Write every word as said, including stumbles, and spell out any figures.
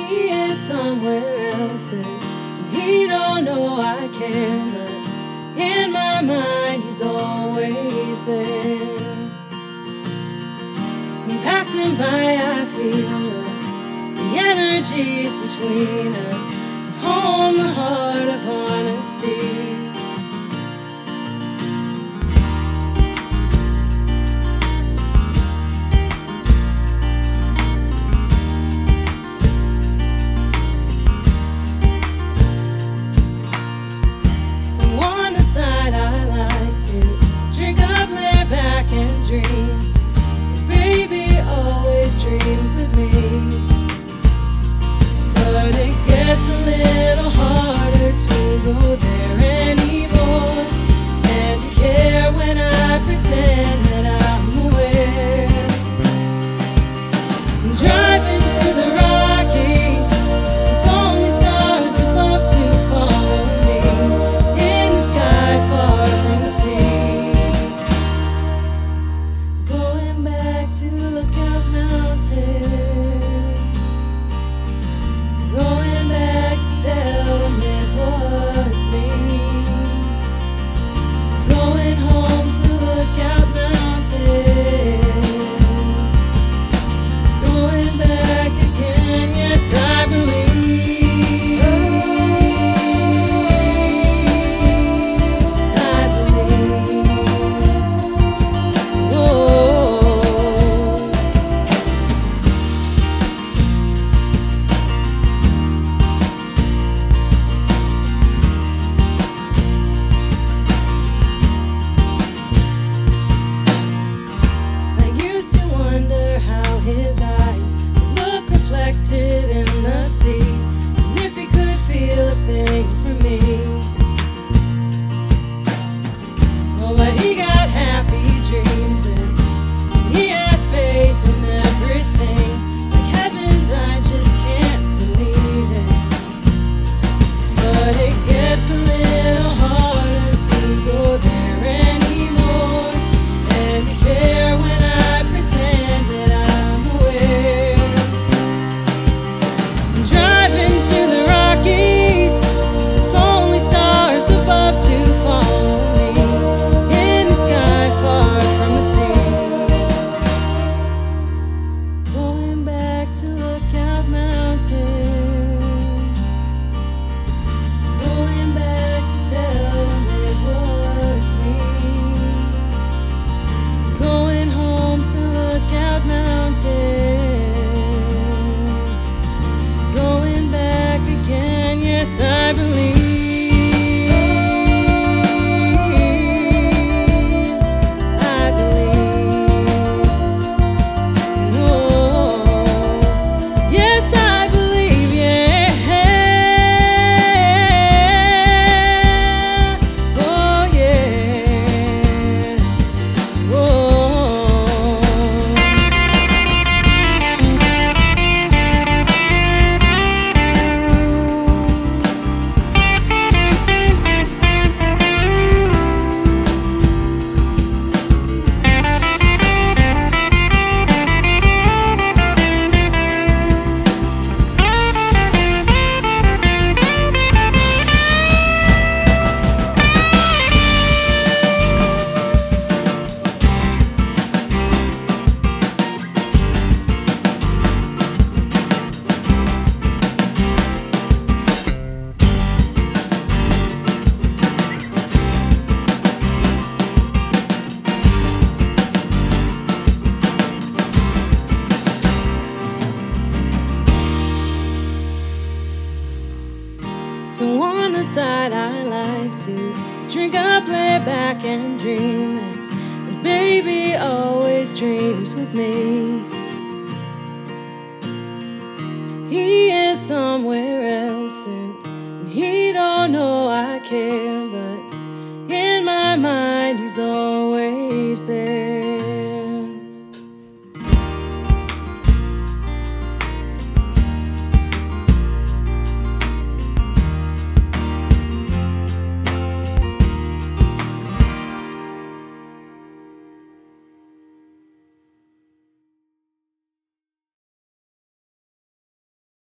he is somewhere else, and he don't know I care, but in my mind he's always there. When passing by I feel the, the energies between us, and home the heart of honesty. Dream, baby always dreams with me, but it gets a little harder to go there anymore, and to care when I pretend that I'm aware. I'm driving to the Rockies, with only stars above to follow me, in the sky far from the sea. To Lookout Mountain, going back to tell them it was me. Going home to Lookout Mountain, going back again, yes I believe, I believe, whoa. His eyes look reflected in the sea, and if he could feel a thing for me. Oh, but he got happy dreams, and he has faith in everything. Like heavens, I just can't believe it, but it gets a little harder to go there anymore, and to care when I pretend that I I believe, I believe, oh, yes I believe, yeah, oh yeah, oh. So on the side I like to drink up, lay back and dream, and baby always dreams with me. He is somewhere else, and he don't know I care.